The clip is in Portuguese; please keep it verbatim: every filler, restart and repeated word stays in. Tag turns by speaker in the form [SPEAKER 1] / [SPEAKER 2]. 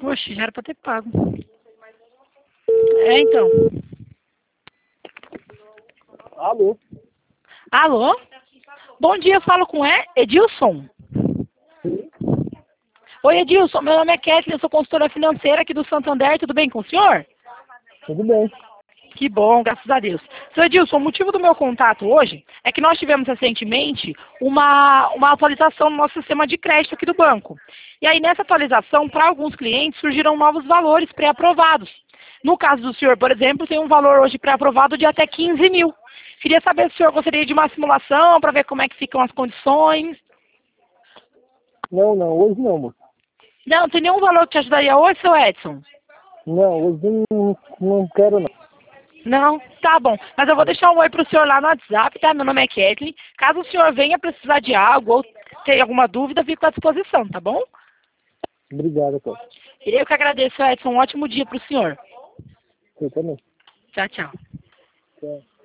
[SPEAKER 1] Oxe, já era pra ter pago. É, então.
[SPEAKER 2] Alô?
[SPEAKER 1] Alô? Bom dia, eu falo com E- Edilson.
[SPEAKER 2] Sim,
[SPEAKER 1] Oi, Edilson, meu nome é Kathleen, eu sou consultora financeira aqui do Santander, tudo bem com o senhor?
[SPEAKER 2] tudo bem.
[SPEAKER 1] Que bom, graças a Deus. Senhor Edilson, o motivo do meu contato hoje é que nós tivemos recentemente uma, uma atualização no nosso sistema de crédito aqui do banco. E aí, nessa atualização, para alguns clientes, surgiram novos valores pré-aprovados. No caso do senhor, por exemplo, tem um valor hoje pré-aprovado de até quinze mil. Queria saber se o senhor gostaria de uma simulação para ver como é que ficam as condições.
[SPEAKER 2] Não, não, hoje não, moço.
[SPEAKER 1] Não, não tem nenhum valor que te ajudaria hoje, seu Edson?
[SPEAKER 2] Não, hoje eu não, não quero não.
[SPEAKER 1] Não? Tá bom. Mas eu vou deixar um oi pro senhor lá no WhatsApp, tá? Meu nome é Kathleen. Caso o senhor venha precisar de algo ou tenha alguma dúvida, fico à disposição, tá bom?
[SPEAKER 2] Obrigado, cara.
[SPEAKER 1] Eu que agradeço, Edson. Um ótimo dia pro senhor.
[SPEAKER 2] Você também.
[SPEAKER 1] Tchau, tchau.
[SPEAKER 2] Tchau.